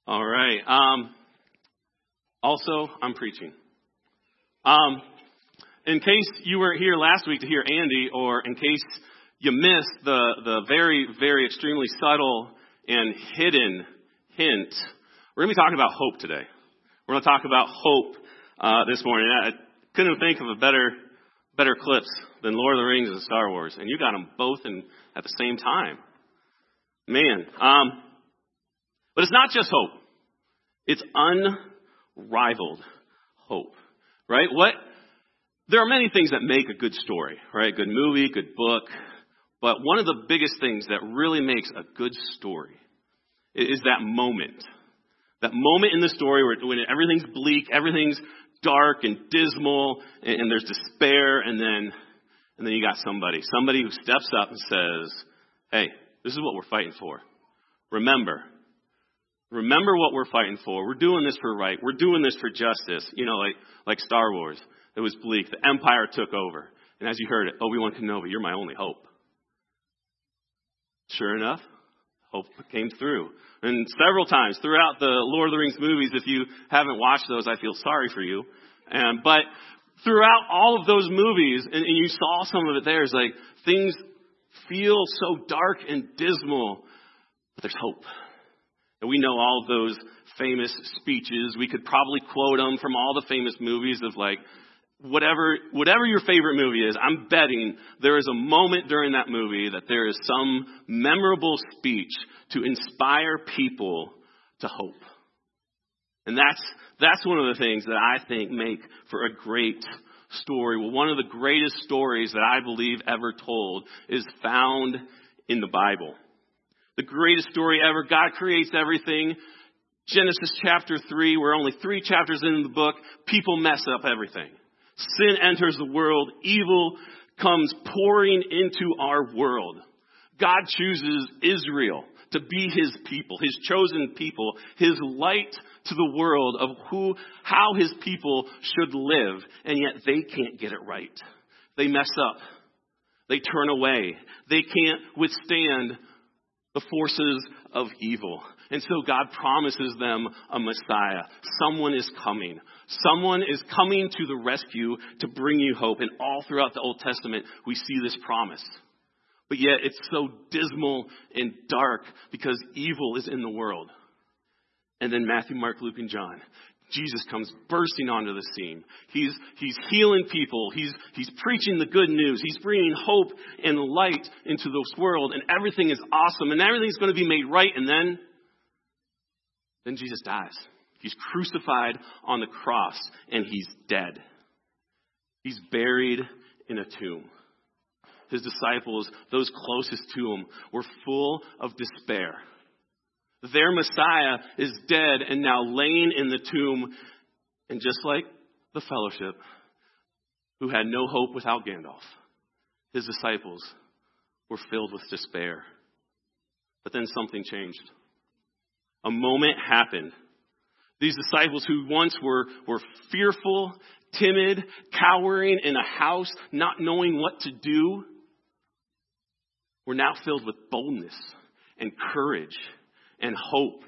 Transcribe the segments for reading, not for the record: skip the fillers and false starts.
All right. Also, I'm preaching. In case you weren't here last week to hear Andy, or in case you missed the very, very extremely subtle and hidden hint, we're going to be talking about hope today. We're going to talk about hope this morning. I couldn't think of a better clips than Lord of the Rings and Star Wars, and you got them both at the same time. Man. But it's not just hope. It's unrivaled hope, right? There are many things that make a good story, right? Good movie, good book. But one of the biggest things that really makes a good story is that moment. That moment in the story when everything's bleak, everything's dark and dismal, and there's despair, and then you got somebody who steps up and says, hey, this is what we're fighting for. Remember what we're fighting for. We're doing this for right. We're doing this for justice. You know, like Star Wars. It was bleak. The Empire took over. And as you heard it, Obi-Wan Kenobi, you're my only hope. Sure enough, hope came through. And several times throughout the Lord of the Rings movies, if you haven't watched those, I feel sorry for you. But throughout all of those movies, and you saw some of it there, it's like things feel so dark and dismal, but there's hope. And we know all of those famous speeches. We could probably quote them from all the famous movies of like, whatever your favorite movie is, I'm betting there is a moment during that movie that there is some memorable speech to inspire people to hope. And that's one of the things that I think make for a great story. Well, one of the greatest stories that I believe ever told is found in the Bible. The greatest story ever. God creates everything. Genesis chapter 3, we're only 3 chapters into the book. People mess up everything. Sin enters the world. Evil comes pouring into our world. God chooses Israel to be his people, his chosen people, his light to the world of how his people should live. And yet they can't get it right. They mess up. They turn away. They can't withstand the forces of evil. And so God promises them a Messiah. Someone is coming. Someone is coming to the rescue to bring you hope. And all throughout the Old Testament, we see this promise. But yet it's so dismal and dark because evil is in the world. And then Matthew, Mark, Luke, and John. Jesus comes bursting onto the scene. He's healing people. He's preaching the good news. He's bringing hope and light into this world. And everything is awesome. And everything's going to be made right. And then Jesus dies. He's crucified on the cross. And he's dead. He's buried in a tomb. His disciples, those closest to him, were full of despair. Their Messiah is dead and now laying in the tomb. And just like the fellowship, who had no hope without Gandalf, his disciples were filled with despair. But then something changed. A moment happened. These disciples who once were fearful, timid, cowering in a house, not knowing what to do, were now filled with boldness and courage and hope,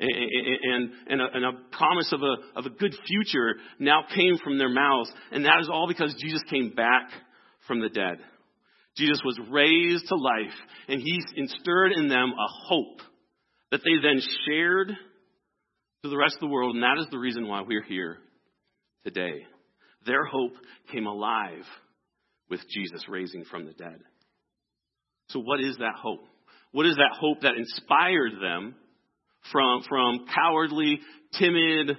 and a promise of a good future now came from their mouths. And that is all because Jesus came back from the dead. Jesus was raised to life, and he instilled in them a hope that they then shared to the rest of the world. And that is the reason why we're here today. Their hope came alive with Jesus raising from the dead. So what is that hope? What is that hope that inspired them from cowardly, timid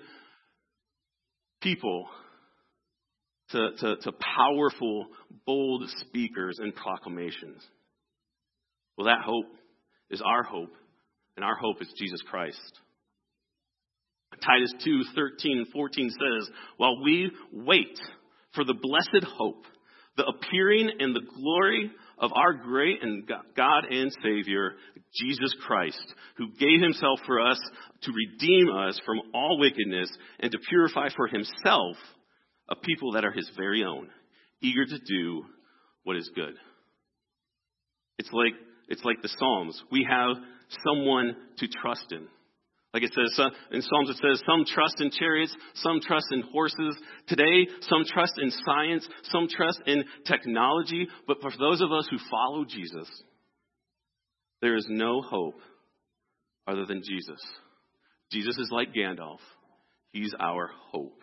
people to powerful, bold speakers and proclamations? Well, that hope is our hope, and our hope is Jesus Christ. Titus 2:13 and 14 says, while we wait for the blessed hope, the appearing and the glory of our great and God and Savior, Jesus Christ, who gave himself for us to redeem us from all wickedness and to purify for himself a people that are his very own, eager to do what is good. It's like the Psalms. We have someone to trust in. Like it says in Psalms, it says, some trust in chariots, some trust in horses. Today, some trust in science, some trust in technology. But for those of us who follow Jesus, there is no hope other than Jesus. Jesus is like Gandalf. He's our hope.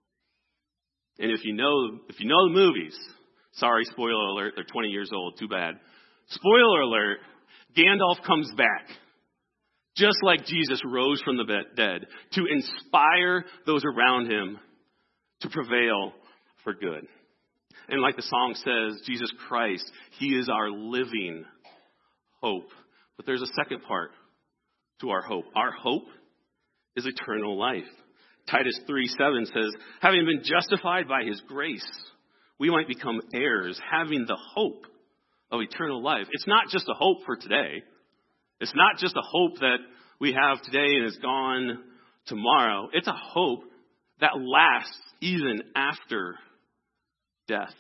And if you know the movies, sorry, spoiler alert, they're 20 years old, too bad. Spoiler alert, Gandalf comes back, just like Jesus rose from the dead, to inspire those around him to prevail for good. And like the song says, Jesus Christ, he is our living hope. But there's a second part to our hope. Our hope is eternal life. Titus 3:7 says, having been justified by his grace, we might become heirs, having the hope of eternal life. It's not just a hope for today. It's not just a hope that we have today and is gone tomorrow. It's a hope that lasts even after death.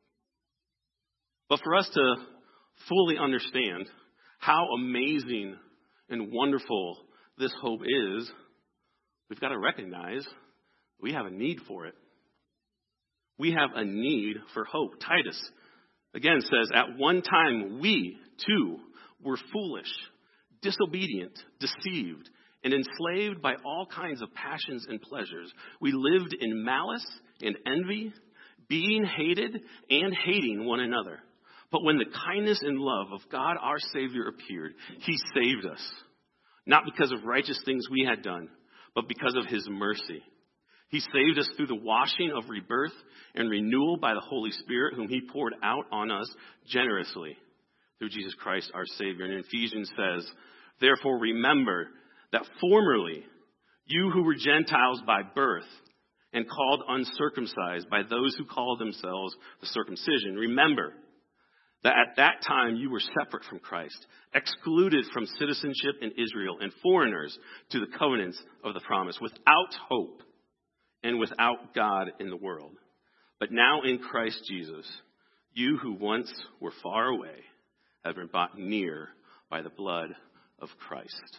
But for us to fully understand how amazing and wonderful this hope is, we've got to recognize we have a need for it. We have a need for hope. Titus, again, says, at one time we, too, were foolish, disobedient, deceived, and enslaved by all kinds of passions and pleasures. We lived in malice and envy, being hated and hating one another. But when the kindness and love of God our Savior appeared, he saved us, not because of righteous things we had done, but because of his mercy. He saved us through the washing of rebirth and renewal by the Holy Spirit, whom he poured out on us generously through Jesus Christ our Savior. And Ephesians says, therefore remember that formerly you who were Gentiles by birth and called uncircumcised by those who call themselves the circumcision, remember that at that time you were separate from Christ, excluded from citizenship in Israel, and foreigners to the covenants of the promise, without hope and without God in the world. But now in Christ Jesus, you who once were far away have been brought near by the blood of Christ.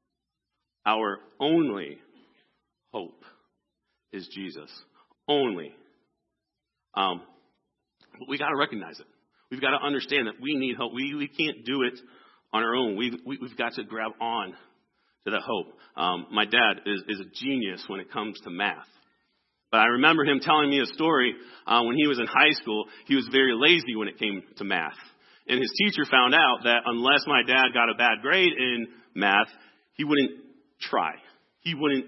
Our only hope is Jesus. Only. But we got to recognize it. We've got to understand that we need hope. We can't do it on our own. We've got to grab on to that hope. My dad is a genius when it comes to math. But I remember him telling me a story when he was in high school. He was very lazy when it came to math. And his teacher found out that unless my dad got a bad grade in math, he wouldn't try. He wouldn't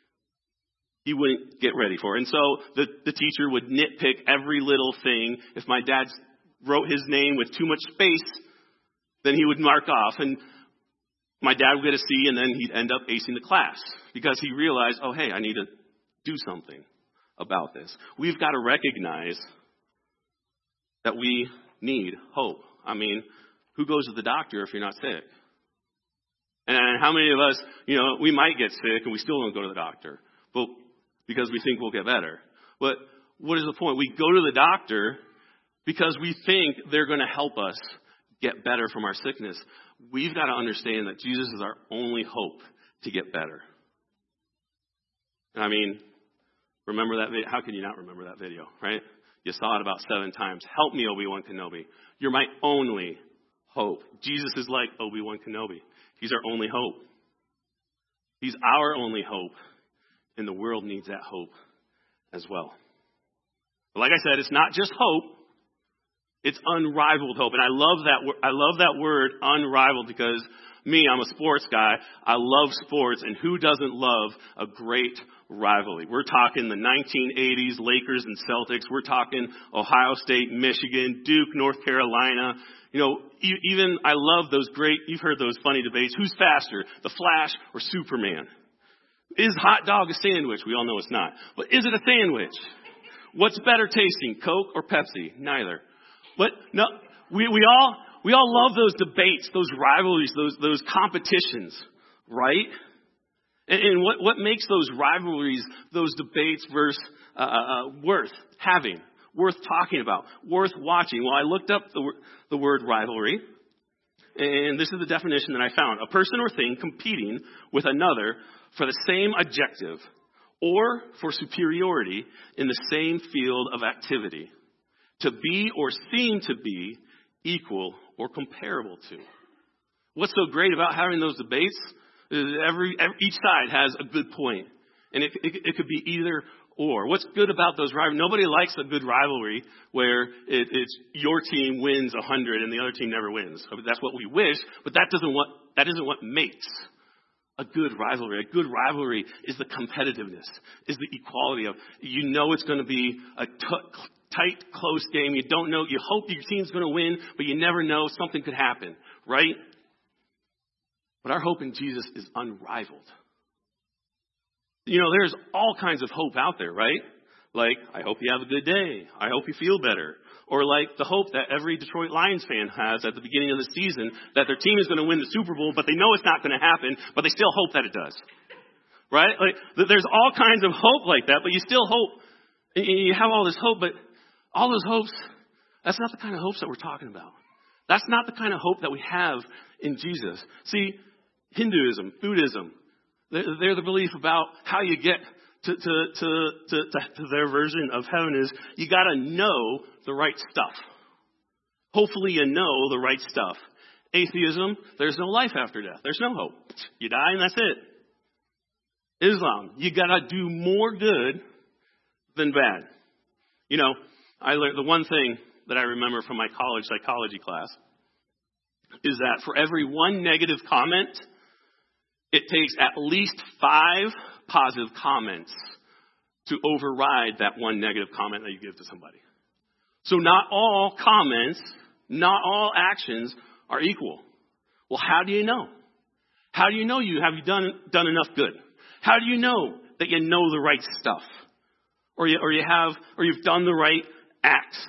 get ready for it. And so the teacher would nitpick every little thing. If my dad wrote his name with too much space, then he would mark off. And my dad would get a C, and then he'd end up acing the class because he realized, oh, hey, I need to do something about this. We've got to recognize that we need hope. I mean, who goes to the doctor if you're not sick? And how many of us, we might get sick and we still don't go to the doctor, but because we think we'll get better. But what is the point? We go to the doctor because we think they're going to help us get better from our sickness. We've got to understand that Jesus is our only hope to get better. I mean, remember that video? How can you not remember that video, right? You saw it about 7 times. Help me, Obi-Wan Kenobi. You're my only hope. Jesus is like Obi-Wan Kenobi. He's our only hope. He's our only hope, and the world needs that hope as well. But like I said, it's not just hope. It's unrivaled hope. And I love that word, unrivaled, because me, I'm a sports guy. I love sports, and who doesn't love a great rivalry? We're talking the 1980s Lakers and Celtics. We're talking Ohio State, Michigan, Duke, North Carolina. Even I love those great, you've heard those funny debates. Who's faster, the Flash or Superman? Is hot dog a sandwich? We all know it's not. But is it a sandwich? What's better tasting, Coke or Pepsi? Neither. But no, we all love those debates, those rivalries, those competitions, right? And what makes those rivalries, those debates worth having, worth talking about, worth watching? Well, I looked up the word rivalry, And this is the definition that I found. A person or thing competing with another for the same objective or for superiority in the same field of activity. To be or seem to be equal or comparable to. What's so great about having those debates is each side has a good point. And it could be either or. What's good about those rivalries? Nobody likes a good rivalry where it's your team wins 100 and the other team never wins. I mean, that's what we wish, but that isn't what makes a good rivalry. A good rivalry is the competitiveness, is the equality of, it's going to be a tight, close game. You don't know. You hope your team's going to win, but you never know. Something could happen, right? But our hope in Jesus is unrivaled. There's all kinds of hope out there, right? Like, I hope you have a good day. I hope you feel better. Or like the hope that every Detroit Lions fan has at the beginning of the season that their team is going to win the Super Bowl, but they know it's not going to happen, but they still hope that it does. Right? Like, there's all kinds of hope like that, but you still hope. And you have all this hope, but all those hopes, that's not the kind of hopes that we're talking about. That's not the kind of hope that we have in Jesus. See, Hinduism, Buddhism, they're the belief about how you get to their version of heaven is you got to know the right stuff. Hopefully you know the right stuff. Atheism, there's no life after death. There's no hope. You die and that's it. Islam, you got to do more good than bad. I learned the one thing that I remember from my college psychology class is that for every one negative comment, it takes at least 5 positive comments to override that one negative comment that you give to somebody. So not all comments, not all actions are equal. Well, how do you know? How do you know have you done enough good? How do you know that you know the right stuff? Or you've done the right acts?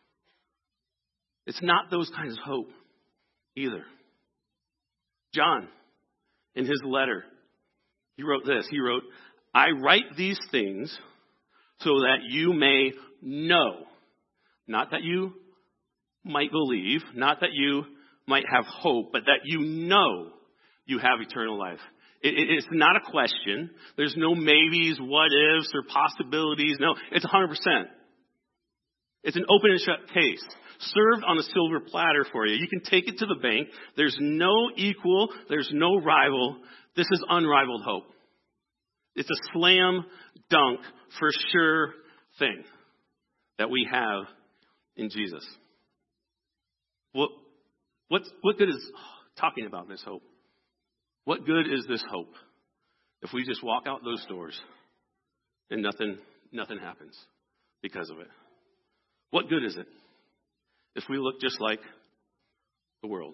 It's not those kinds of hope either. John, in his letter, he wrote this. He wrote, I write these things so that you may know. Not that you might believe, not that you might have hope, but that you know you have eternal life. It's not a question. There's no maybes, what ifs, or possibilities. No, it's 100%. It's an open and shut case, served on a silver platter for you. You can take it to the bank. There's no equal. There's no rival. This is unrivaled hope. It's a slam dunk for sure thing that we have in Jesus. What good is talking about this hope? What good is this hope if we just walk out those doors and nothing happens because of it? What good is it if we look just like the world?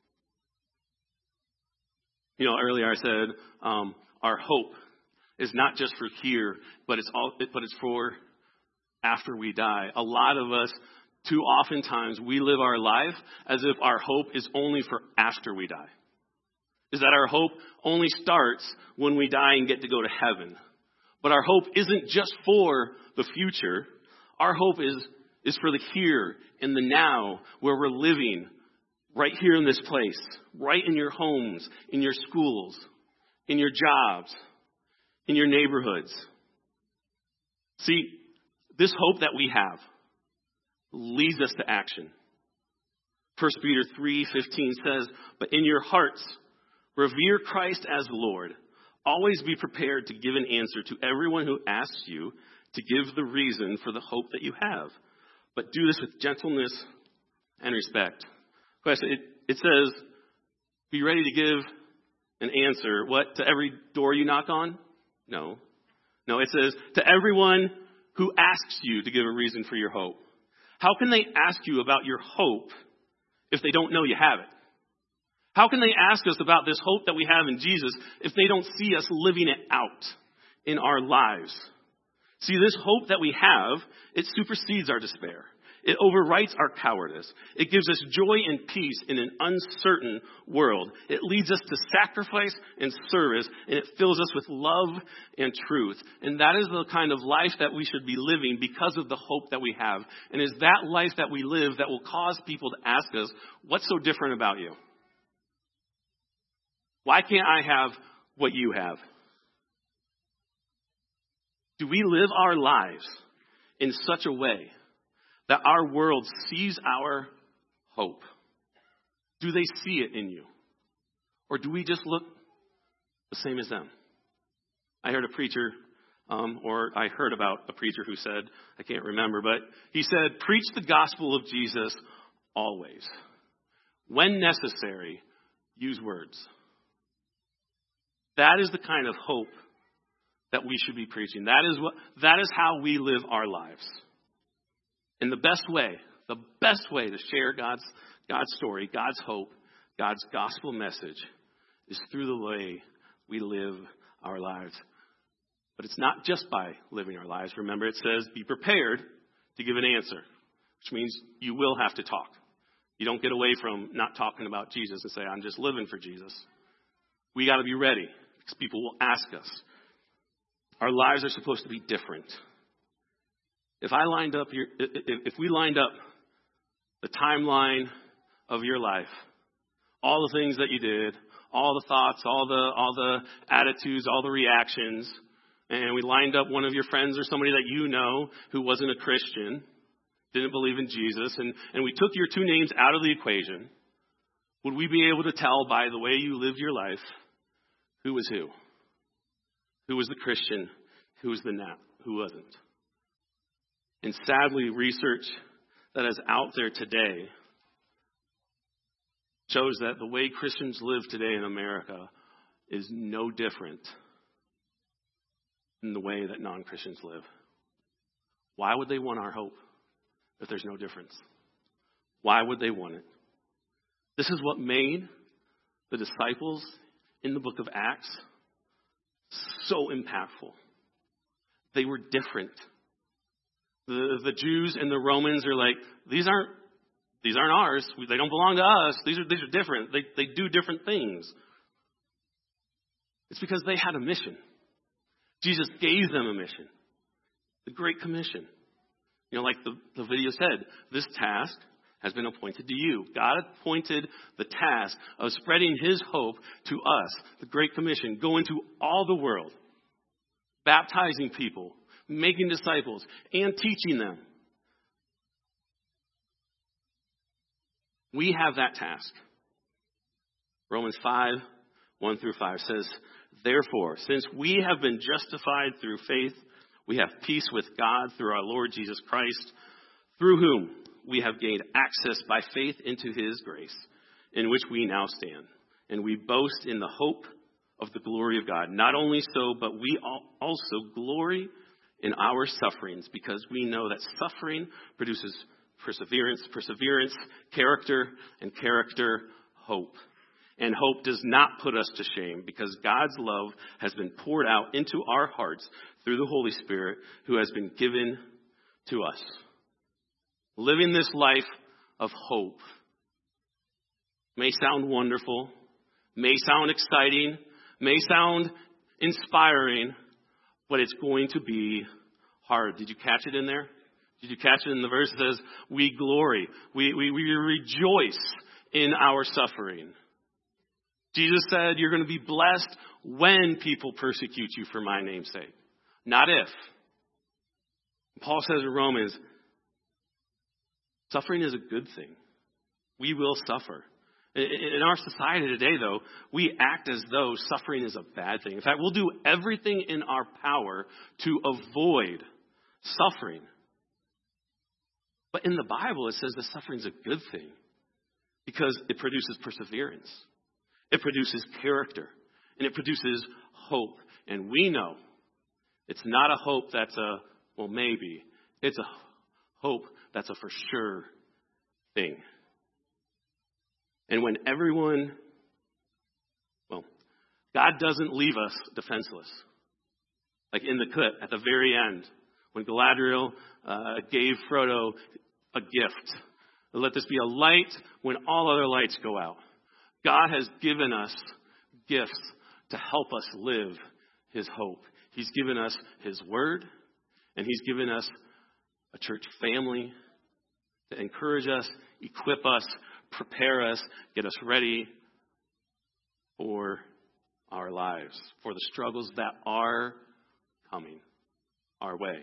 Earlier I said our hope is not just for here, but it's for after we die. A lot of us, too oftentimes, we live our life as if our hope is only for after we die. Is that our hope only starts when we die and get to go to heaven. But our hope isn't just for the future. Our hope is for the here and the now, where we're living right here in this place, right in your homes, in your schools, in your jobs, in your neighborhoods. See, this hope that we have leads us to action. 1 Peter 3:15 says, but in your hearts, revere Christ as Lord. Always be prepared to give an answer to everyone who asks you to give the reason for the hope that you have. But do this with gentleness and respect. It says, be ready to give an answer. What? To every door you knock on? No, it says, to everyone who asks you to give a reason for your hope. How can they ask you about your hope if they don't know you have it? How can they ask us about this hope that we have in Jesus if they don't see us living it out in our lives? See, this hope that we have, it supersedes our despair. It overwrites our cowardice. It gives us joy and peace in an uncertain world. It leads us to sacrifice and service, and it fills us with love and truth. And that is the kind of life that we should be living because of the hope that we have. And it's that life that we live that will cause people to ask us, what's so different about you? Why can't I have what you have? Do we live our lives in such a way that our world sees our hope? Do they see it in you? Or do we just look the same as them? I heard about a preacher who said, I can't remember, but he said, preach the gospel of Jesus always. When necessary, use words. That is the kind of hope that we should be preaching. That is how we live our lives. And the best way to share God's story, God's hope, God's gospel message is through the way we live our lives. But it's not just by living our lives. Remember, it says, be prepared to give an answer, which means you will have to talk. You don't get away from not talking about Jesus and say, I'm just living for Jesus. We got to be ready because people will ask us. Our lives are supposed to be different. If we lined up the timeline of your life, all the things that you did, all the thoughts, all the attitudes, all the reactions, and we lined up one of your friends or somebody that you know who wasn't a Christian, didn't believe in Jesus, and we took your two names out of the equation, would we be able to tell by the way you lived your life who was who? Who was the Christian? Who was the not? Who wasn't? And sadly, research that is out there today shows that the way Christians live today in America is no different than the way that non-Christians live. Why would they want our hope if there's no difference? Why would they want it? This is what made the disciples in the book of Acts so impactful. They were different. The Jews and the Romans are like, these aren't ours. They don't belong to us. These are different. They do different things. It's because they had a mission. Jesus gave them a mission. The Great Commission. Like the video said, this task has been appointed to you. God appointed the task of spreading his hope to us. The Great Commission. Go into all the world. Baptizing people. Making disciples. And teaching them. We have that task. Romans 5, 1-5 says, therefore, since we have been justified through faith, we have peace with God through our Lord Jesus Christ, through whom we have gained access by faith into his grace, in which we now stand. And we boast in the hope of the glory of God. Not only so, but we also glory in our sufferings, because we know that suffering produces perseverance, character, and character, hope. And hope does not put us to shame, because God's love has been poured out into our hearts through the Holy Spirit who has been given to us. Living this life of hope may sound wonderful, may sound exciting, may sound inspiring, but it's going to be hard. Did you catch it in there? Did you catch it in the verse that says, we glory, we rejoice in our suffering. Jesus said, you're going to be blessed when people persecute you for my name's sake, not if. Paul says in Romans, suffering is a good thing. We will suffer. In our society today, though, we act as though suffering is a bad thing. In fact, we'll do everything in our power to avoid suffering. But in the Bible, it says that suffering is a good thing because it produces perseverance. It produces character. And it produces hope. And we know it's not a hope that's a, well, maybe. It's a hope that's a for sure thing. And when God doesn't leave us defenseless. Like in the clip at the very end, when Galadriel gave Frodo a gift. Let this be a light when all other lights go out. God has given us gifts to help us live his hope. He's given us his word, and he's given us a church family to encourage us, equip us, prepare us, get us ready for our lives, for the struggles that are coming our way.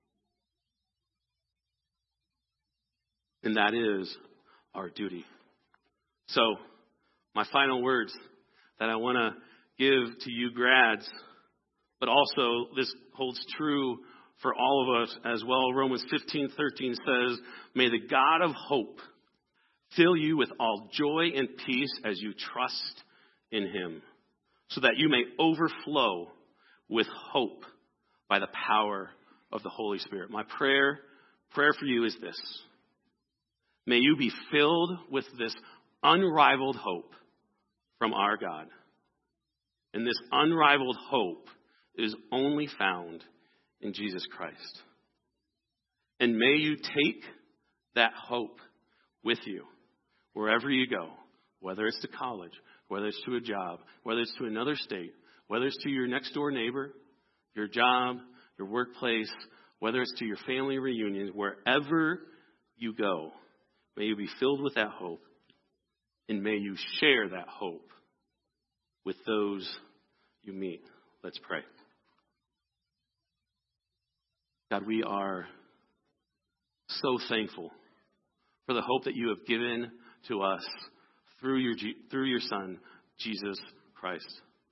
And that is our duty. So, my final words that I want to give to you grads, but also this holds true for all of us as well. Romans 15:13 says, "May the God of hope fill you with all joy and peace as you trust in him, so that you may overflow with hope by the power of the Holy Spirit." My prayer for you is this. May you be filled with this unrivaled hope from our God. And this unrivaled hope is only found in Jesus Christ. And may you take that hope with you wherever you go, whether it's to college, whether it's to a job, whether it's to another state, whether it's to your next door neighbor, your job, your workplace, whether it's to your family reunions, wherever you go, may you be filled with that hope, and may you share that hope with those you meet. Let's pray. God, we are so thankful for the hope that you have given to us through your Son, Jesus Christ.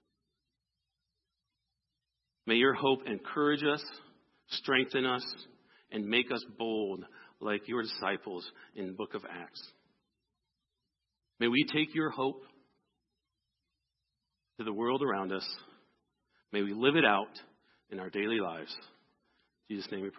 May your hope encourage us, strengthen us, and make us bold like your disciples in the book of Acts. May we take your hope to the world around us. May we live it out in our daily lives. In Jesus' name we pray.